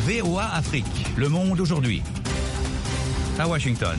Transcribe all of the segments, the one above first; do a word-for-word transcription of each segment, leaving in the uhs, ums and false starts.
V O A Afrique, Le Monde aujourd'hui. À Washington.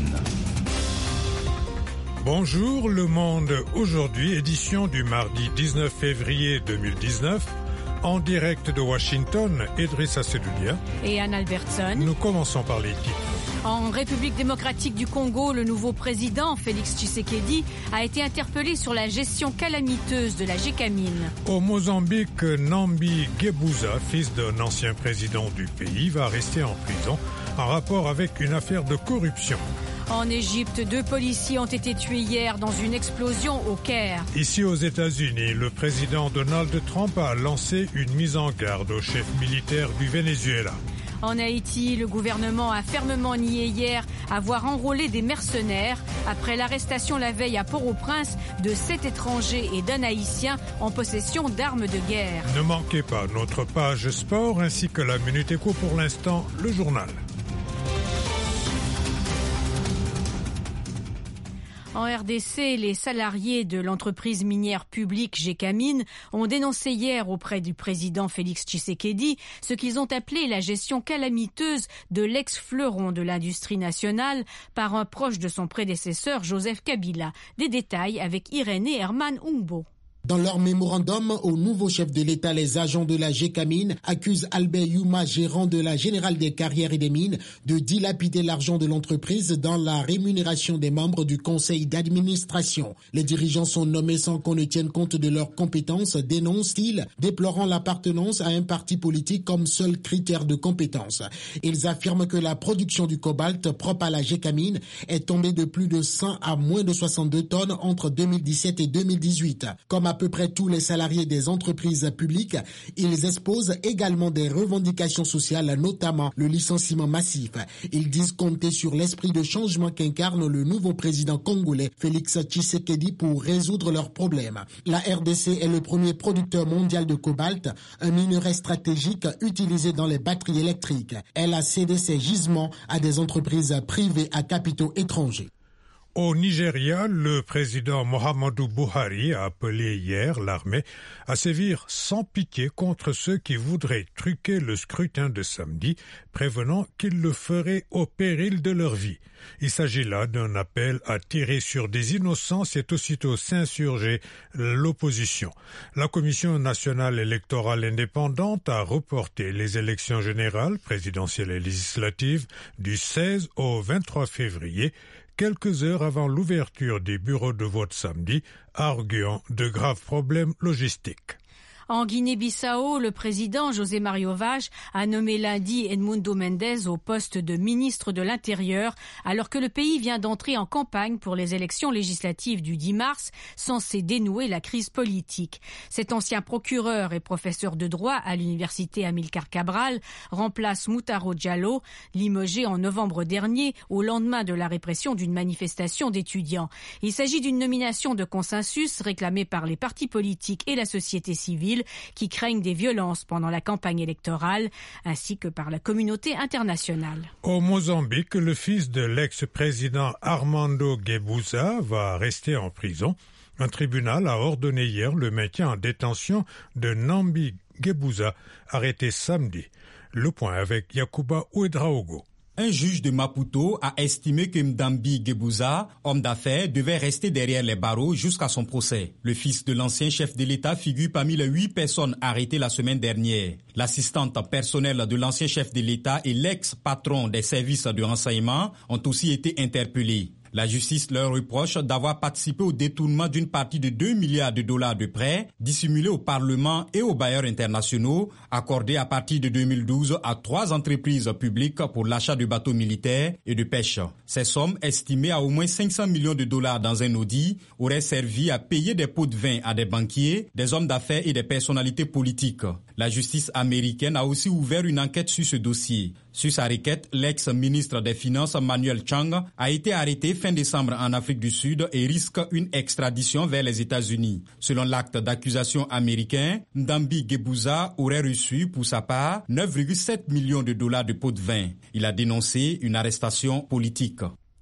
Bonjour, Le Monde aujourd'hui, édition du mardi dix-neuf février deux mille dix-neuf. En direct de Washington, Idrissa Sedoulia et Anne Albertson. Nous commençons par les titres. En République démocratique du Congo, le nouveau président, Félix Tshisekedi, a été interpellé sur la gestion calamiteuse de la Gécamine. Au Mozambique, Nambi Gebuza, fils d'un ancien président du pays, va rester en prison en rapport avec une affaire de corruption. En Égypte, deux policiers ont été tués hier dans une explosion au Caire. Ici aux États-Unis, le président Donald Trump a lancé une mise en garde au chef militaire du Venezuela. En Haïti, le gouvernement a fermement nié hier avoir enrôlé des mercenaires après l'arrestation la veille à Port-au-Prince de sept étrangers et d'un Haïtien en possession d'armes de guerre. Ne manquez pas notre page sport ainsi que la Minute Éco. Pour l'instant, le journal. En R D C, les salariés de l'entreprise minière publique Gécamine ont dénoncé hier auprès du président Félix Tshisekedi ce qu'ils ont appelé la gestion calamiteuse de l'ex-fleuron de l'industrie nationale par un proche de son prédécesseur Joseph Kabila. Des détails avec Irénée Herman Ungbo. Dans leur mémorandum au nouveau chef de l'État, les agents de la Gécamine accusent Albert Youma, gérant de la Générale des Carrières et des Mines, de dilapider l'argent de l'entreprise dans la rémunération des membres du conseil d'administration. Les dirigeants sont nommés sans qu'on ne tienne compte de leurs compétences, dénoncent-ils, déplorant l'appartenance à un parti politique comme seul critère de compétence. Ils affirment que la production du cobalt propre à la Gécamine est tombée de plus de cent à moins de soixante-deux tonnes entre deux mille dix-sept et deux mille dix-huit. Comme à peu près tous les salariés des entreprises publiques, ils exposent également des revendications sociales, notamment le licenciement massif. Ils disent compter sur l'esprit de changement qu'incarne le nouveau président congolais, Félix Tshisekedi, pour résoudre leurs problèmes. La R D C est le premier producteur mondial de cobalt, un minerai stratégique utilisé dans les batteries électriques. Elle a cédé ses gisements à des entreprises privées à capitaux étrangers. Au Nigeria, le président Muhammadu Buhari a appelé hier l'armée à sévir sans pitié contre ceux qui voudraient truquer le scrutin de samedi, prévenant qu'ils le feraient au péril de leur vie. Il s'agit là d'un appel à tirer sur des innocents et aussitôt s'insurger l'opposition. La Commission nationale électorale indépendante a reporté les élections générales, présidentielles et législatives du seize au vingt-trois février, quelques heures avant l'ouverture des bureaux de vote samedi, arguant de graves problèmes logistiques. En Guinée-Bissau, le président José Mario Vaz a nommé lundi Edmundo Mendes au poste de ministre de l'Intérieur, alors que le pays vient d'entrer en campagne pour les élections législatives du dix mars, censées dénouer la crise politique. Cet ancien procureur et professeur de droit à l'université Amilcar Cabral remplace Moutaro Diallo, limogé en novembre dernier au lendemain de la répression d'une manifestation d'étudiants. Il s'agit d'une nomination de consensus réclamée par les partis politiques et la société civile, qui craignent des violences pendant la campagne électorale, ainsi que par la communauté internationale. Au Mozambique, le fils de l'ex-président Armando Guebuza va rester en prison. Un tribunal a ordonné hier le maintien en détention de Nambi Gebuza, arrêté samedi. Le point avec Yacouba Ouedraogo. Un juge de Maputo a estimé que Ndambi Gebuza, homme d'affaires, devait rester derrière les barreaux jusqu'à son procès. Le fils de l'ancien chef de l'État figure parmi les huit personnes arrêtées la semaine dernière. L'assistante personnelle de l'ancien chef de l'État et l'ex-patron des services de renseignement ont aussi été interpellés. La justice leur reproche d'avoir participé au détournement d'une partie de deux milliards de dollars de prêts dissimulés au Parlement et aux bailleurs internationaux, accordés à partir de deux mille douze à trois entreprises publiques pour l'achat de bateaux militaires et de pêche. Ces sommes, estimées à au moins cinq cents millions de dollars dans un audit, auraient servi à payer des pots de vin à des banquiers, des hommes d'affaires et des personnalités politiques. La justice américaine a aussi ouvert une enquête sur ce dossier. Sur sa requête, l'ex-ministre des Finances Manuel Chang a été arrêté fin décembre en Afrique du Sud et risque une extradition vers les États-Unis. Selon l'acte d'accusation américain, Ndambi Gebuza aurait reçu pour sa part neuf virgule sept millions de dollars de pots de vin. Il a dénoncé une arrestation politique.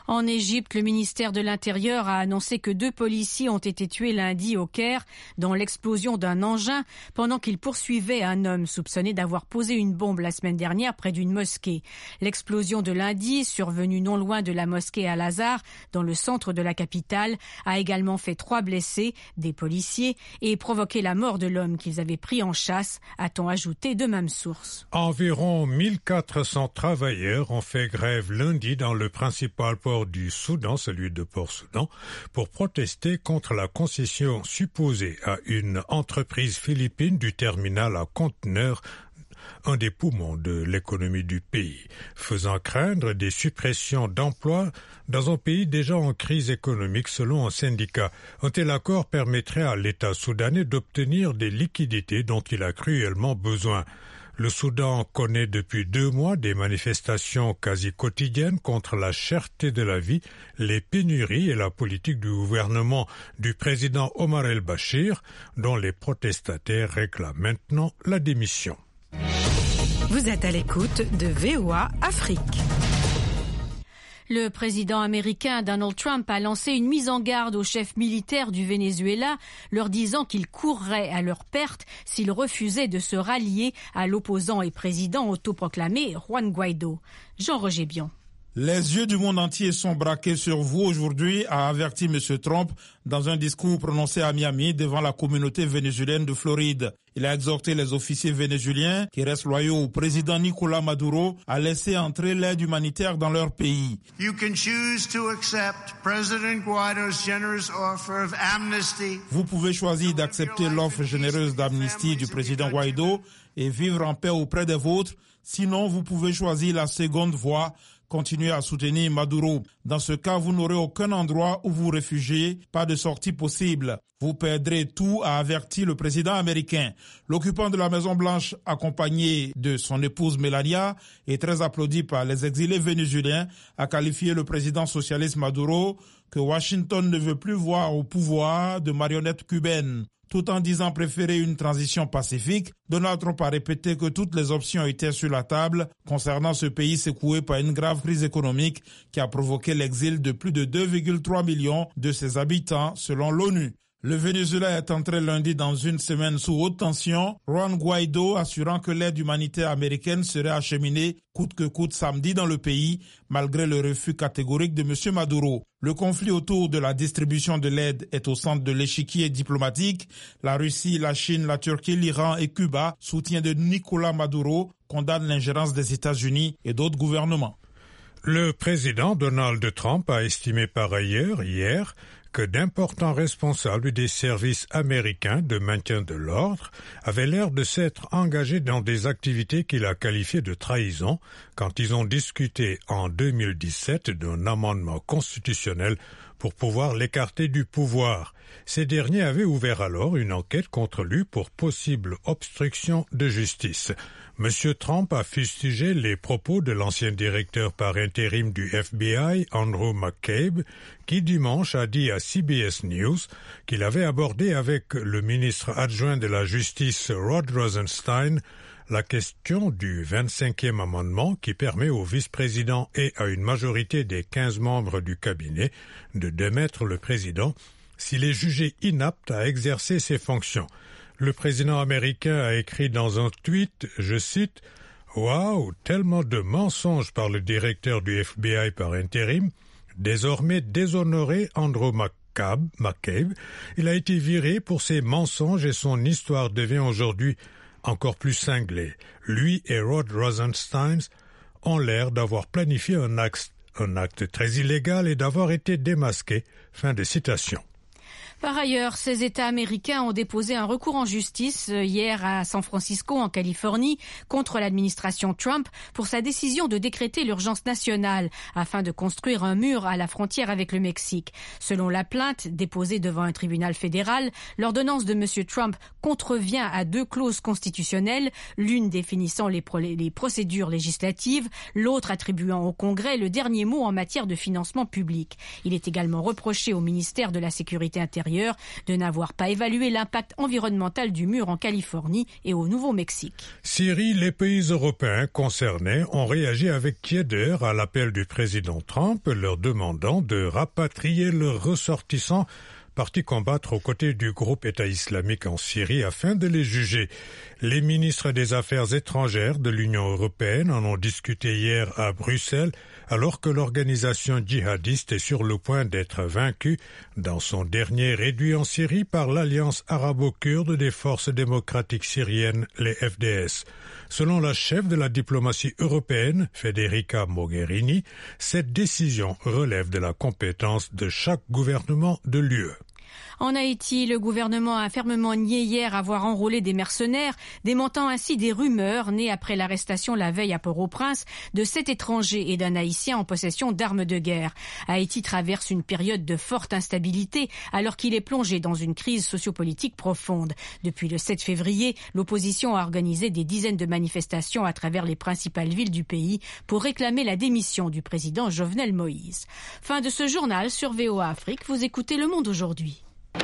En Égypte, le ministère de l'Intérieur a annoncé que deux policiers ont été tués lundi au Caire dans l'explosion d'un engin pendant qu'ils poursuivaient un homme soupçonné d'avoir posé une bombe la semaine dernière près d'une mosquée. L'explosion de lundi, survenue non loin de la mosquée Al-Azhar, dans le centre de la capitale, a également fait trois blessés, des policiers, et provoqué la mort de l'homme qu'ils avaient pris en chasse, a-t-on ajouté de même source. Environ mille quatre cents travailleurs ont fait grève lundi dans le principal port du Soudan, celui de Port-Soudan, pour protester contre la concession supposée à une entreprise philippine du terminal à conteneurs, un des poumons de l'économie du pays, faisant craindre des suppressions d'emplois dans un pays déjà en crise économique selon un syndicat. Un tel accord permettrait à l'État soudanais d'obtenir des liquidités dont il a cruellement besoin. Le Soudan connaît depuis deux mois des manifestations quasi quotidiennes contre la cherté de la vie, les pénuries et la politique du gouvernement du président Omar el-Bashir, dont les protestataires réclament maintenant la démission. Vous êtes à l'écoute de V O A Afrique. Le président américain Donald Trump a lancé une mise en garde aux chefs militaires du Venezuela, leur disant qu'ils courraient à leur perte s'ils refusaient de se rallier à l'opposant et président autoproclamé Juan Guaido. Jean-Roger Bion. Les yeux du monde entier sont braqués sur vous aujourd'hui, a averti M. Trump dans un discours prononcé à Miami devant la communauté vénézuélienne de Floride. Il a exhorté les officiers vénézuéliens qui restent loyaux au président Nicolás Maduro à laisser entrer l'aide humanitaire dans leur pays. You can choose to accept President Guaido's generous offer of amnesty. Vous pouvez choisir d'accepter l'offre généreuse d'amnistie du président Guaido et vivre en paix auprès des vôtres. Sinon, vous pouvez choisir la seconde voie. Continuez à soutenir Maduro. Dans ce cas, vous n'aurez aucun endroit où vous réfugier, pas de sortie possible. Vous perdrez tout, a averti le président américain. L'occupant de la Maison-Blanche, accompagné de son épouse Melania et très applaudi par les exilés vénézuéliens, a qualifié le président socialiste Maduro que Washington ne veut plus voir au pouvoir de marionnettes cubaines. Tout en disant préférer une transition pacifique, Donald Trump a répété que toutes les options étaient sur la table concernant ce pays secoué par une grave crise économique qui a provoqué l'exil de plus de deux virgule trois millions de ses habitants selon l'ONU. Le Venezuela est entré lundi dans une semaine sous haute tension, Juan Guaido assurant que l'aide humanitaire américaine serait acheminée coûte que coûte samedi dans le pays, malgré le refus catégorique de M. Maduro. Le conflit autour de la distribution de l'aide est au centre de l'échiquier diplomatique. La Russie, la Chine, la Turquie, l'Iran et Cuba, soutien de Nicolás Maduro, condamnent l'ingérence des États-Unis et d'autres gouvernements. Le président Donald Trump a estimé par ailleurs hier que d'importants responsables des services américains de maintien de l'ordre avaient l'air de s'être engagés dans des activités qu'il a qualifiées de trahison quand ils ont discuté en deux mille dix-sept d'un amendement constitutionnel pour pouvoir l'écarter du pouvoir. Ces derniers avaient ouvert alors une enquête contre lui pour possible obstruction de justice. M. Trump a fustigé les propos de l'ancien directeur par intérim du F B I, Andrew McCabe, qui dimanche a dit à C B S News qu'il avait abordé avec le ministre adjoint de la Justice, Rod Rosenstein, la question du vingt-cinquième amendement qui permet au vice-président et à une majorité des quinze membres du cabinet de démettre le président s'il est jugé inapte à exercer ses fonctions. Le président américain a écrit dans un tweet, je cite, « Waouh, tellement de mensonges par le directeur du F B I par intérim. Désormais déshonoré Andrew McCabe, McCabe, il a été viré pour ses mensonges et son histoire devient aujourd'hui encore plus cinglée. Lui et Rod Rosenstein ont l'air d'avoir planifié un acte, un acte très illégal et d'avoir été démasqués. » Fin de citation. Par ailleurs, ces États américains ont déposé un recours en justice hier à San Francisco, en Californie, contre l'administration Trump pour sa décision de décréter l'urgence nationale afin de construire un mur à la frontière avec le Mexique. Selon la plainte déposée devant un tribunal fédéral, l'ordonnance de M. Trump contrevient à deux clauses constitutionnelles, l'une définissant les, pro- les procédures législatives, l'autre attribuant au Congrès le dernier mot en matière de financement public. Il est également reproché au ministère de la Sécurité intérieure l'Intérieur de n'avoir pas évalué l'impact environnemental du mur en Californie et au Nouveau-Mexique. Syrie, les pays européens concernés ont réagi avec tiédeur à l'appel du président Trump, leur demandant de rapatrier leurs ressortissants partis combattre aux côtés du groupe État islamique en Syrie afin de les juger. Les ministres des Affaires étrangères de l'Union européenne en ont discuté hier à Bruxelles, alors que l'organisation djihadiste est sur le point d'être vaincue dans son dernier réduit en Syrie par l'Alliance arabo-kurde des forces démocratiques syriennes, les F D S. Selon la chef de la diplomatie européenne, Federica Mogherini, cette décision relève de la compétence de chaque gouvernement de l'U E. En Haïti, le gouvernement a fermement nié hier avoir enrôlé des mercenaires, démentant ainsi des rumeurs nées après l'arrestation la veille à Port-au-Prince de sept étrangers et d'un Haïtien en possession d'armes de guerre. Haïti traverse une période de forte instabilité alors qu'il est plongé dans une crise sociopolitique profonde. Depuis le sept février, l'opposition a organisé des dizaines de manifestations à travers les principales villes du pays pour réclamer la démission du président Jovenel Moïse. Fin de ce journal sur V O A Afrique. Vous écoutez Le Monde aujourd'hui.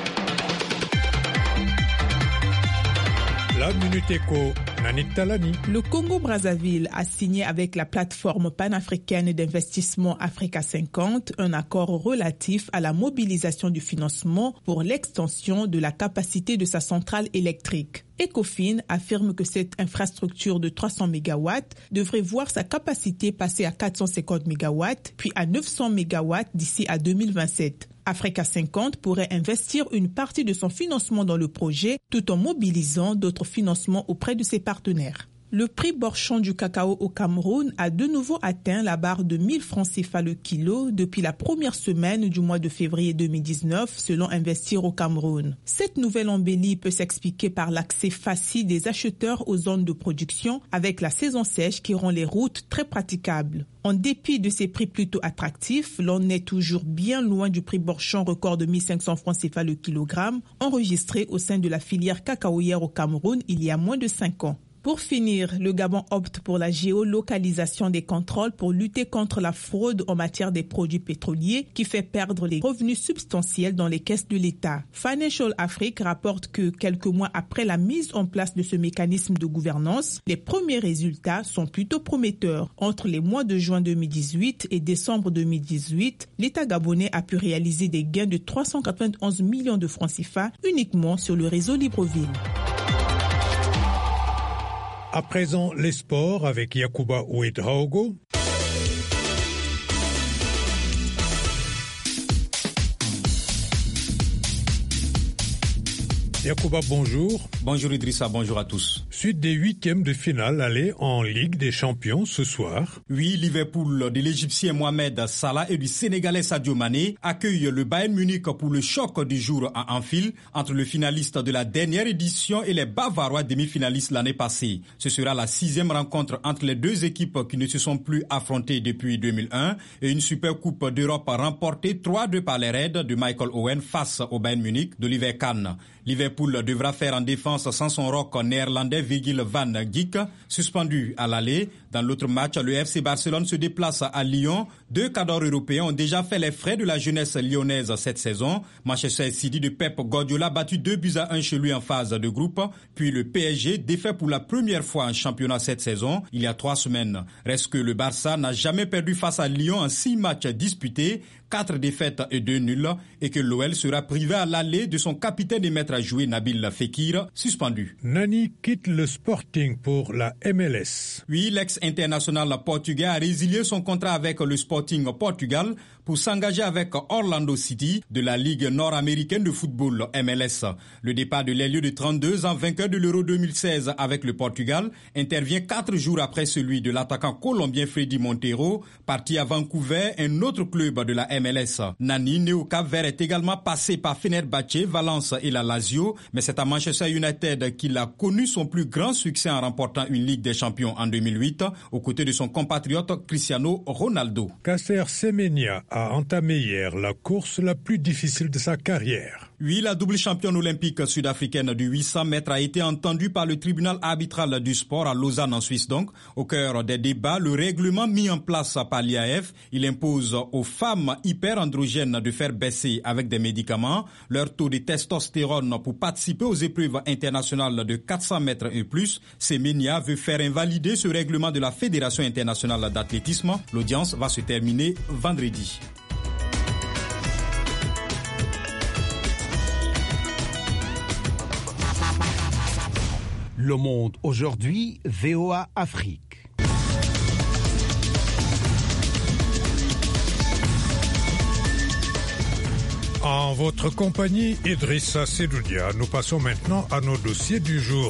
La Minute Éco, Nanit Talani. Le Congo-Brazzaville a signé avec la plateforme panafricaine d'investissement Africa cinquante un accord relatif à la mobilisation du financement pour l'extension de la capacité de sa centrale électrique. Ecofin affirme que cette infrastructure de trois cents mégawatts devrait voir sa capacité passer à quatre cent cinquante mégawatts, puis à neuf cents mégawatts d'ici à deux mille vingt-sept. Africa cinquante pourrait investir une partie de son financement dans le projet tout en mobilisant d'autres financements auprès de ses partenaires. Le prix Borchon du cacao au Cameroun a de nouveau atteint la barre de mille francs C F A le kilo depuis la première semaine du mois de février deux mille dix-neuf, selon Investir au Cameroun. Cette nouvelle embellie peut s'expliquer par l'accès facile des acheteurs aux zones de production avec la saison sèche qui rend les routes très praticables. En dépit de ces prix plutôt attractifs, l'on est toujours bien loin du prix Borchon record de mille cinq cents francs C F A le kilogramme enregistré au sein de la filière cacaoyère au Cameroun il y a moins de cinq ans. Pour finir, le Gabon opte pour la géolocalisation des contrôles pour lutter contre la fraude en matière des produits pétroliers qui fait perdre les revenus substantiels dans les caisses de l'État. Financial Afrique rapporte que quelques mois après la mise en place de ce mécanisme de gouvernance, les premiers résultats sont plutôt prometteurs. Entre les mois de juin deux mille dix-huit et décembre deux mille dix-huit, l'État gabonais a pu réaliser des gains de trois cent quatre-vingt-onze millions de francs C F A uniquement sur le réseau Libreville. À présent, les sports avec Yacouba Ouedraogo. Yacouba, bonjour. Bonjour Idrissa, bonjour à tous. Suite des huitièmes de finale aller en Ligue des Champions ce soir. Oui, Liverpool de l'Égyptien Mohamed Salah et du Sénégalais Sadio Mané accueille le Bayern Munich pour le choc du jour à Anfield entre le finaliste de la dernière édition et les Bavarois demi-finalistes l'année passée. Ce sera la sixième rencontre entre les deux équipes qui ne se sont plus affrontées depuis deux mille un et une super coupe d'Europe remportée trois deux par les Reds de Michael Owen face au Bayern Munich d'Oliver Kahn. Liverpool devra faire en défense sans son rock néerlandais Virgil van Dijk, suspendu à l'aller. Dans l'autre match, le F C Barcelone se déplace à Lyon. Deux cadors européens ont déjà fait les frais de la jeunesse lyonnaise cette saison. Manchester City de Pep Guardiola battu deux buts à un chez lui en phase de groupe. Puis le P S G défait pour la première fois en championnat cette saison, il y a trois semaines. Reste que le Barça n'a jamais perdu face à Lyon en six matchs disputés, quatre défaites et deux nuls, et que l'O L sera privé à l'aller de son capitaine et maître à jouer Nabil Fekir, suspendu. Nani quitte le Sporting pour la M L S. Oui, l'ex-international portugais a résilié son contrat avec le Sporting Portugal pour s'engager avec Orlando City de la Ligue nord-américaine de football M L S. Le départ de l'ailier de trente-deux ans, vainqueur de l'Euro deux mille seize avec le Portugal, intervient quatre jours après celui de l'attaquant colombien Freddy Montero, parti à Vancouver, un autre club de la M L S. Nani, né au Cap-Vert, est également passé par Fenerbahçe, Valence et la Lazio, mais c'est à Manchester United qu'il a connu son plus grand succès en remportant une Ligue des Champions en deux mille huit, aux côtés de son compatriote Cristiano Ronaldo. Caster Semenya a entamé hier la course la plus difficile de sa carrière. Oui, la double championne olympique sud-africaine du huit cents mètres a été entendue par le tribunal arbitral du sport à Lausanne en Suisse donc. Au cœur des débats, le règlement mis en place par l'I A F, il impose aux femmes hyperandrogènes de faire baisser avec des médicaments leur taux de testostérone pour participer aux épreuves internationales de quatre cents mètres et plus. Semenya veut faire invalider ce règlement de la Fédération internationale d'athlétisme. L'audience va se terminer vendredi. Le Monde aujourd'hui, V O A Afrique. En votre compagnie, Idrissa Sedoudia, nous passons maintenant à nos dossiers du jour.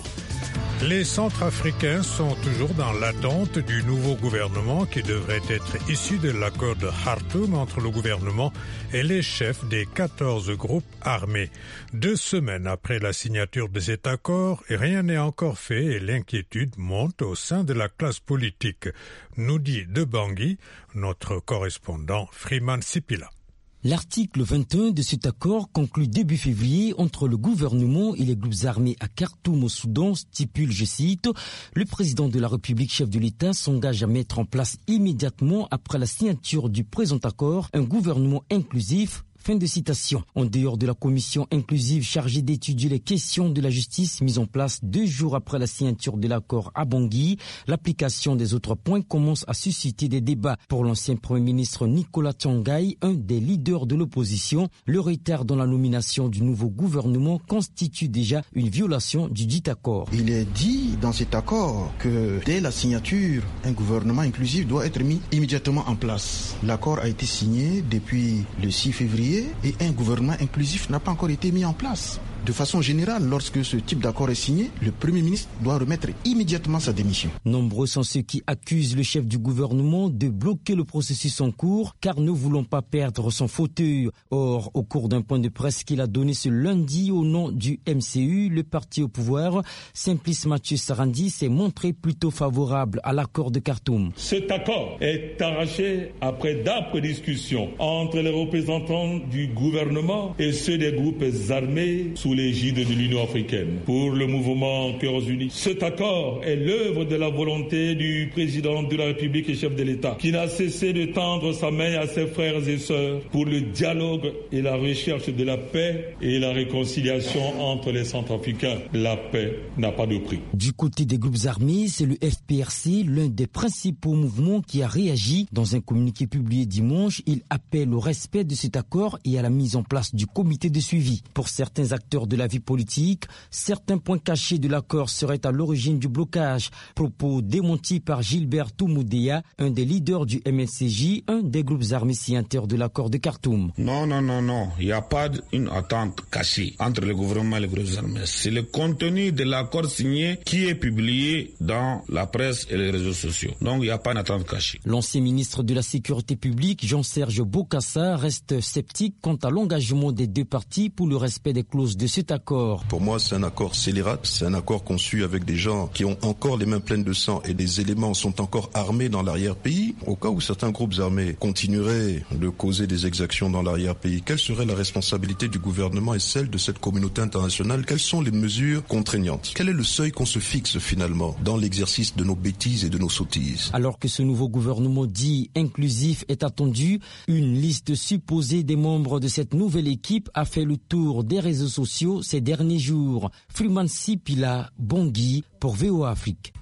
Les Centrafricains sont toujours dans l'attente du nouveau gouvernement qui devrait être issu de l'accord de Khartoum entre le gouvernement et les chefs des quatorze groupes armés. Deux semaines après la signature de cet accord, rien n'est encore fait et l'inquiétude monte au sein de la classe politique, nous dit de Bangui, notre correspondant Freeman Sipila. L'article vingt et un de cet accord conclu début février entre le gouvernement et les groupes armés à Khartoum au Soudan stipule, je cite, « Le président de la République, chef de l'État, s'engage à mettre en place immédiatement après la signature du présent accord un gouvernement inclusif ». Fin de citation. En dehors de la commission inclusive chargée d'étudier les questions de la justice mise en place deux jours après la signature de l'accord à Bangui, l'application des autres points commence à susciter des débats. Pour l'ancien Premier ministre Nicolas Tongai, un des leaders de l'opposition, le retard dans la nomination du nouveau gouvernement constitue déjà une violation du dit accord. Il est dit dans cet accord que dès la signature, un gouvernement inclusif doit être mis immédiatement en place. L'accord a été signé depuis le six février. Et un gouvernement inclusif n'a pas encore été mis en place. De façon générale, lorsque ce type d'accord est signé, le Premier ministre doit remettre immédiatement sa démission. Nombreux sont ceux qui accusent le chef du gouvernement de bloquer le processus en cours car ne voulant pas perdre son fauteuil. Or, au cours d'un point de presse qu'il a donné ce lundi au nom du M C U, le parti au pouvoir, Simplice Mathieu Sarandi s'est montré plutôt favorable à l'accord de Khartoum. Cet accord est arraché après d'âpres discussions entre les représentants du gouvernement et ceux des groupes armés sous l'égide de l'Union africaine pour le mouvement Cœurs Unis. Cet accord est l'œuvre de la volonté du président de la République et chef de l'État qui n'a cessé de tendre sa main à ses frères et sœurs pour le dialogue et la recherche de la paix et la réconciliation entre les Centrafricains. La paix n'a pas de prix. Du côté des groupes armés, c'est le F P R C, l'un des principaux mouvements qui a réagi. Dans un communiqué publié dimanche, il appelle au respect de cet accord et à la mise en place du comité de suivi. Pour certains acteurs de la vie politique, certains points cachés de l'accord seraient à l'origine du blocage. Propos démentis par Gilbert Toumoudéa, un des leaders du M N C J, un des groupes armés signataires de l'accord de Khartoum. Non, non, non, non. Il n'y a pas une attente cachée entre le gouvernement et les groupes armés. C'est le contenu de l'accord signé qui est publié dans la presse et les réseaux sociaux. Donc il n'y a pas une attente cachée. L'ancien ministre de la Sécurité publique, Jean-Serge Bokassa, reste sceptique quant à l'engagement des deux parties pour le respect des clauses de cet accord. Pour moi, c'est un accord scélérate, c'est un accord conçu avec des gens qui ont encore les mains pleines de sang et des éléments sont encore armés dans l'arrière-pays. Au cas où certains groupes armés continueraient de causer des exactions dans l'arrière-pays, quelle serait la responsabilité du gouvernement et celle de cette communauté internationale? Quelles sont les mesures contraignantes? Quel est le seuil qu'on se fixe finalement dans l'exercice de nos bêtises et de nos sottises? Alors que ce nouveau gouvernement dit inclusif est attendu, une liste supposée des membres de cette nouvelle équipe a fait le tour des réseaux sociaux ces derniers jours. Freeman Sipila, Bangui pour V O A Afrique.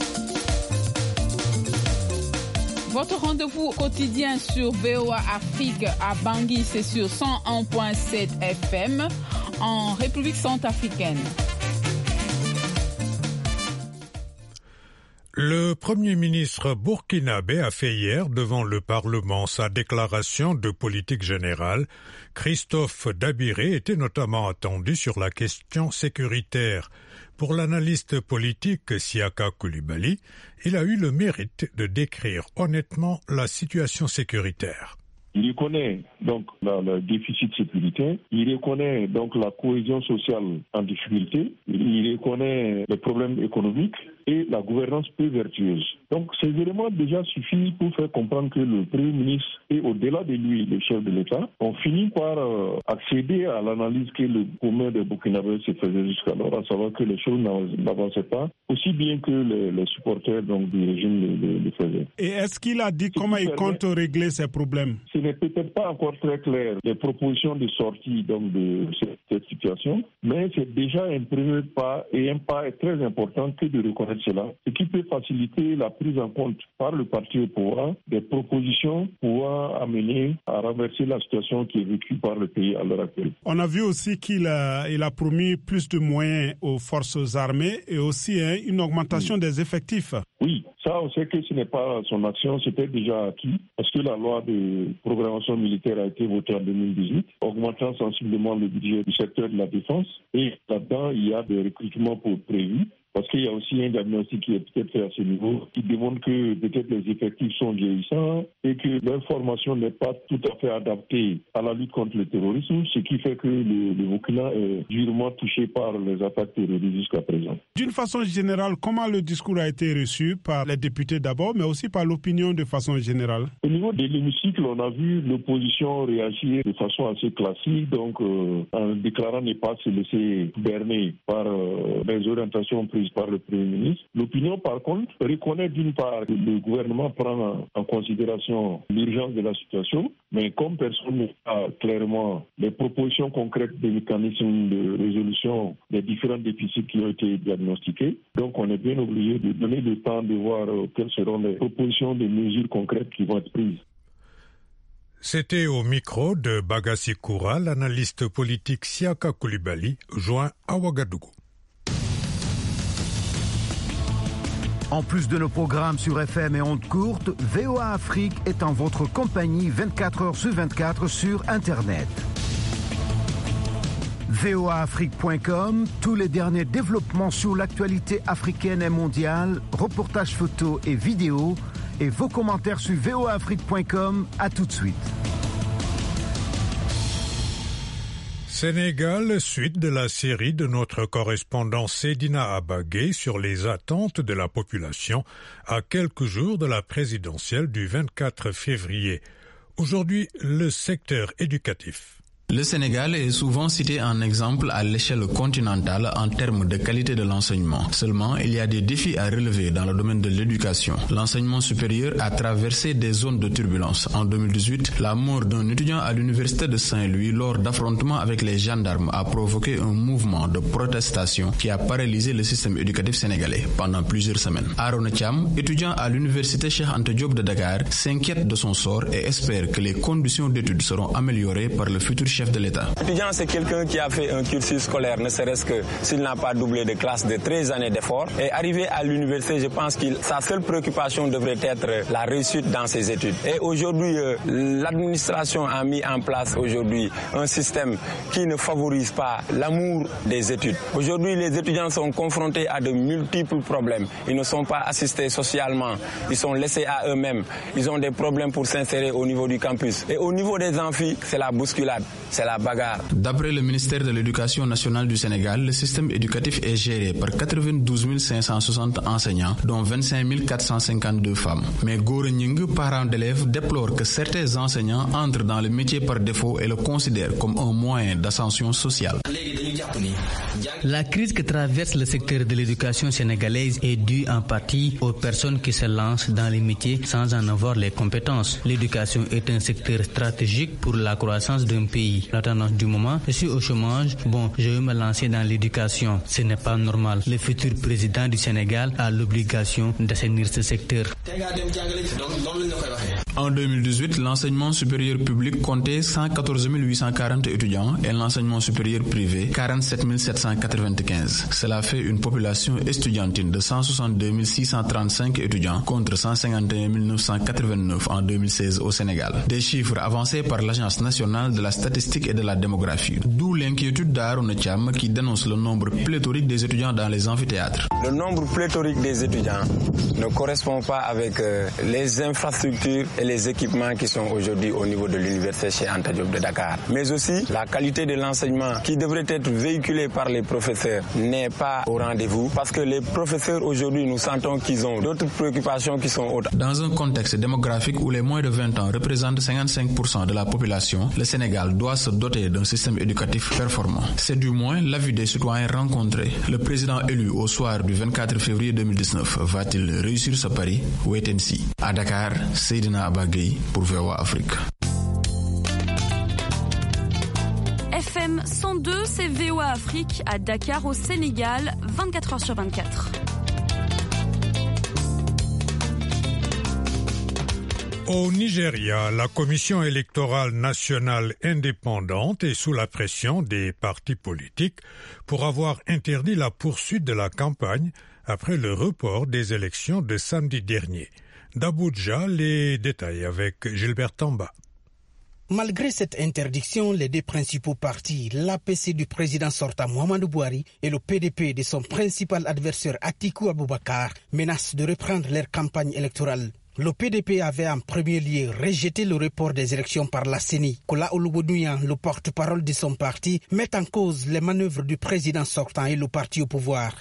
Votre rendez-vous quotidien sur V O A Afrique à Bangui, c'est sur cent un virgule sept F M en République centrafricaine. Le Premier ministre burkinabé a fait hier devant le Parlement sa déclaration de politique générale. Christophe Dabiré était notamment attendu sur la question sécuritaire. Pour l'analyste politique Siaka Koulibaly, il a eu le mérite de décrire honnêtement la situation sécuritaire. Il reconnaît donc la, le déficit sécuritaire, il reconnaît donc la cohésion sociale en difficulté, il reconnaît les problèmes économiques et la gouvernance peu vertueuse. Donc ces éléments déjà suffisent pour faire comprendre que le Premier ministre et au-delà de lui, le chef de l'État, ont fini par euh, accéder à l'analyse que le commun des Burkinabés se faisait jusqu'alors, à savoir que les choses n'avançaient pas aussi bien que les, les supporters donc, du régime le, le, le faisaient. Et est-ce qu'il a dit Ce comment il permet, compte régler ces problèmes? Ce n'est peut-être pas encore très clair, les propositions de sortie donc, de cette, cette situation, mais c'est déjà un premier pas et un pas très important que de reconnaître cela, ce qui peut faciliter la prise en compte par le parti au pouvoir des propositions pouvant amener à renverser la situation qui est vécue par le pays à l'heure actuelle. On a vu aussi qu'il a, il a promis plus de moyens aux forces armées et aussi hein, une augmentation oui. des effectifs. Oui, ça on sait que ce n'est pas son action, c'était déjà acquis parce que la loi de programmation militaire a été votée en deux mille dix-huit, augmentant sensiblement le budget du secteur de la défense et là-dedans il y a des recrutements pour prévus. Parce qu'il y a aussi un diagnostic qui est peut-être fait à ce niveau, qui démontre que peut-être les effectifs sont vieillissants et que leur formation n'est pas tout à fait adaptée à la lutte contre le terrorisme, ce qui fait que le, le Burkina est durement touché par les attaques terroristes jusqu'à présent. D'une façon générale, comment le discours a été reçu par les députés d'abord, mais aussi par l'opinion de façon générale? Au niveau de l'hémicycle, on a vu l'opposition réagir de façon assez classique, donc euh, en déclarant ne pas se laisser berner par euh, les orientations prises par le Premier ministre. L'opinion, par contre, reconnaît d'une part que le gouvernement prend en considération l'urgence de la situation, mais comme personne n'a pas clairement les propositions concrètes des mécanismes de résolution des différents déficits qui ont été diagnostiqués, donc on est bien obligé de donner le temps de voir quelles seront les propositions de mesures concrètes qui vont être prises. C'était au micro de Bagassi Koura, l'analyste politique Siaka Koulibaly, joint à Ouagadougou. En plus de nos programmes sur F M et ondes courtes, V O A Afrique est en votre compagnie vingt-quatre heures sur vingt-quatre sur Internet. V O A Afrique point com, tous les derniers développements sur l'actualité africaine et mondiale, reportages photos et vidéos, et vos commentaires sur V O A Afrique point com. À tout de suite. Sénégal, suite de la série de notre correspondant Sedina Abagué sur les attentes de la population à quelques jours de la présidentielle du vingt-quatre février. Aujourd'hui, le secteur éducatif. Le Sénégal est souvent cité en exemple à l'échelle continentale en termes de qualité de l'enseignement. Seulement, il y a des défis à relever dans le domaine de l'éducation. L'enseignement supérieur a traversé des zones de turbulence. En deux mille dix-huit, la mort d'un étudiant à l'université de Saint-Louis lors d'affrontements avec les gendarmes a provoqué un mouvement de protestation qui a paralysé le système éducatif sénégalais pendant plusieurs semaines. Arona Thiam, étudiant à l'université Cheikh Anta Diop de Dakar, s'inquiète de son sort et espère que les conditions d'études seront améliorées par le futur chef de l'État. L'étudiant, c'est quelqu'un qui a fait un cursus scolaire, ne serait-ce que s'il n'a pas doublé de classe de treize années d'efforts. Et arrivé à l'université, je pense que sa seule préoccupation devrait être la réussite dans ses études. Et aujourd'hui, euh, l'administration a mis en place aujourd'hui un système qui ne favorise pas l'amour des études. Aujourd'hui, les étudiants sont confrontés à de multiples problèmes. Ils ne sont pas assistés socialement, ils sont laissés à eux-mêmes. Ils ont des problèmes pour s'insérer au niveau du campus. Et au niveau des amphis, c'est la bousculade. C'est la bagarre. D'après le ministère de l'Éducation nationale du Sénégal, le système éducatif est géré par quatre-vingt-douze mille cinq cent soixante enseignants, dont vingt-cinq mille quatre cent cinquante-deux femmes. Mais Gora Gning, parent d'élèves, déplore que certains enseignants entrent dans le métier par défaut et le considèrent comme un moyen d'ascension sociale. La crise que traverse le secteur de l'éducation sénégalaise est due en partie aux personnes qui se lancent dans les métiers sans en avoir les compétences. L'éducation est un secteur stratégique pour la croissance d'un pays. La tendance du moment, je suis au chômage, bon, je vais me lancer dans l'éducation. Ce n'est pas normal. Le futur président du Sénégal a l'obligation d'assainir ce secteur. En deux mille dix-huit, l'enseignement supérieur public comptait cent quatorze mille huit cent quarante étudiants et l'enseignement supérieur privé quarante-sept mille sept cent quatre-vingt-quinze. Cela fait une population estudiantine de cent soixante-deux mille six cent trente-cinq étudiants contre cent cinquante et un mille neuf cent quatre-vingt-neuf en deux mille seize au Sénégal. Des chiffres avancés par l'Agence nationale de la statistique statistiques et de la démographie. D'où l'inquiétude d'Aaron Cham qui dénonce le nombre pléthorique des étudiants dans les amphithéâtres. Le nombre pléthorique des étudiants ne correspond pas avec euh, les infrastructures et les équipements qui sont aujourd'hui au niveau de l'université Cheikh Anta Diop de Dakar. Mais aussi la qualité de l'enseignement qui devrait être véhiculé par les professeurs n'est pas au rendez-vous parce que les professeurs aujourd'hui nous sentons qu'ils ont d'autres préoccupations qui sont autres. Dans un contexte démographique où les moins de vingt ans représentent cinquante-cinq pour cent de la population, le Sénégal doit se doter d'un système éducatif performant. C'est du moins l'avis des citoyens rencontrés. Le président élu au soir du vingt-quatre février deux mille dix-neuf va-t-il réussir ce pari? Wait and see. À Dakar, Seydina Abagay pour V O A Afrique. F M cent deux, c'est V O A Afrique à Dakar au Sénégal, vingt-quatre heures sur vingt-quatre. Au Nigeria, la Commission électorale nationale indépendante est sous la pression des partis politiques pour avoir interdit la poursuite de la campagne après le report des élections de samedi dernier. D'Abuja, les détails avec Gilbert Tamba. Malgré cette interdiction, les deux principaux partis, l'A P C du président sortant Muhammadu Buhari et le P D P de son principal adversaire Atiku Abubakar, menacent de reprendre leur campagne électorale. Le P D P avait en premier lieu rejeté le report des élections par la C E N I. Kola Olugbodouyan, le porte-parole de son parti, met en cause les manœuvres du président sortant et le parti au pouvoir.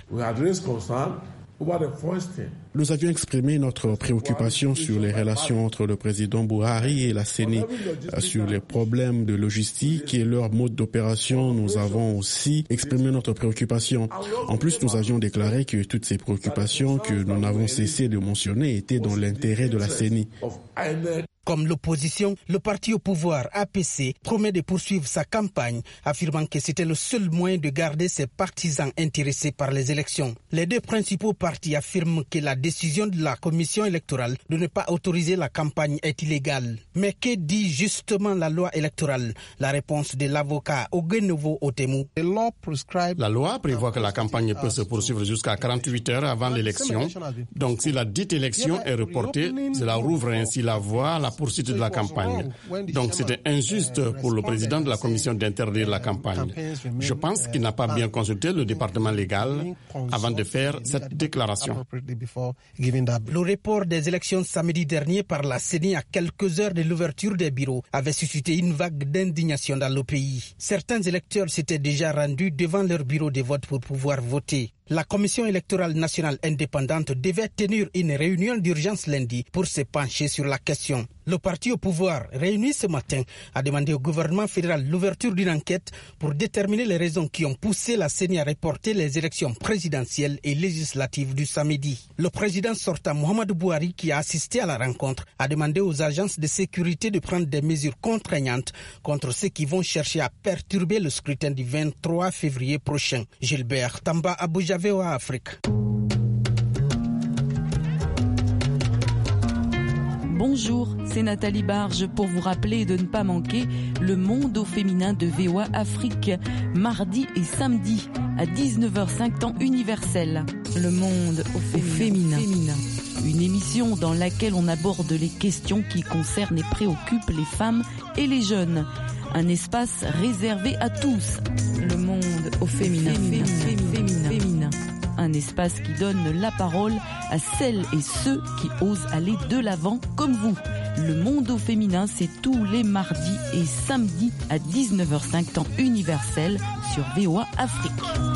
Nous avions exprimé notre préoccupation sur les relations entre le président Buhari et la C E N I, sur les problèmes de logistique et leur mode d'opération. Nous avons aussi exprimé notre préoccupation. En plus, nous avions déclaré que toutes ces préoccupations que nous n'avons cessé de mentionner étaient dans l'intérêt de la C E N I. Comme l'opposition, le parti au pouvoir A P C promet de poursuivre sa campagne, affirmant que c'était le seul moyen de garder ses partisans intéressés par les élections. Les deux principaux partis affirment que la décision de la commission électorale de ne pas autoriser la campagne est illégale. Mais que dit justement la loi électorale? La réponse de l'avocat Ogenovo Otemu. La loi prévoit que la campagne peut se poursuivre jusqu'à quarante-huit heures avant l'élection. Donc si la dite élection est reportée, cela rouvre ainsi la voie à la poursuite de la campagne. Donc c'était injuste pour le président de la commission d'interdire la campagne. Je pense qu'il n'a pas bien consulté le département légal avant de faire cette déclaration. Le report des élections samedi dernier par la C E N I à quelques heures de l'ouverture des bureaux avait suscité une vague d'indignation dans le pays. Certains électeurs s'étaient déjà rendus devant leur bureau de vote pour pouvoir voter. La Commission électorale nationale indépendante devait tenir une réunion d'urgence lundi pour se pencher sur la question. Le parti au pouvoir, réuni ce matin, a demandé au gouvernement fédéral l'ouverture d'une enquête pour déterminer les raisons qui ont poussé la C E N I à reporter les élections présidentielles et législatives du samedi. Le président sortant Muhammadu Buhari, qui a assisté à la rencontre, a demandé aux agences de sécurité de prendre des mesures contraignantes contre ceux qui vont chercher à perturber le scrutin du vingt-trois février prochain. Gilbert Tamba, Abuja, V O A Afrique. Bonjour, c'est Nathalie Barge pour vous rappeler de ne pas manquer le monde au féminin de V O A Afrique, mardi et samedi à dix-neuf heures cinq temps universel. Le monde au féminin. féminin. Une émission dans laquelle on aborde les questions qui concernent et préoccupent les femmes et les jeunes. Un espace réservé à tous. Le monde au féminin. féminin. féminin. féminin. Un espace qui donne la parole à celles et ceux qui osent aller de l'avant comme vous. Le monde au féminin, c'est tous les mardis et samedis à dix-neuf heures cinq temps universel sur V O A Afrique.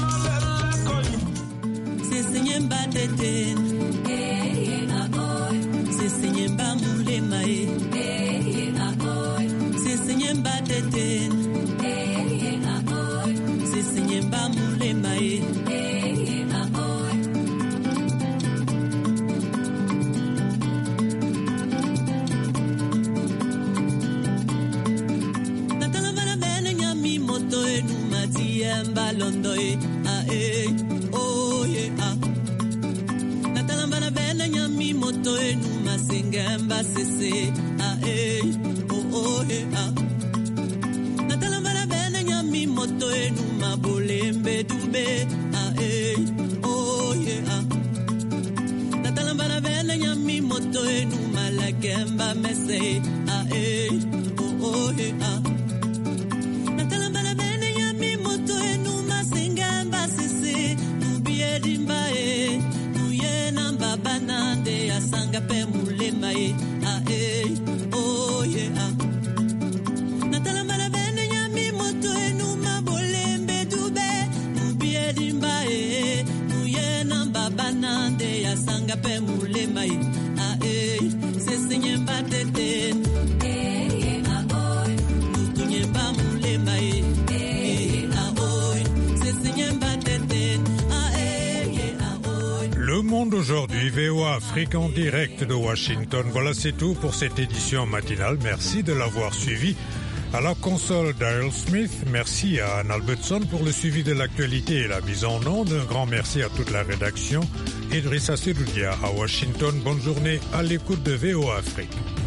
Balondoy, ah eh, oh yeah, ah. Natalambana bena nyami moto enu masengemba sese, ah eh, oh oh yeah, ah. Natalambana bena nyami moto enu mabolembe dube, ah eh, oh yeah, ah. Natalambana bena nyami moto enu malakemba mese, ah eh, oh oh yeah, ah. Le Monde aujourd'hui, V O A Afrique en direct de Washington. Voilà, c'est tout pour cette édition matinale. Merci de l'avoir suivi. À la console, Daryl Smith. Merci à Anne Albertson pour le suivi de l'actualité et la mise en onde. Un grand merci à toute la rédaction. Idrissa Seloudia à Washington. Bonne journée à l'écoute de V O A Afrique.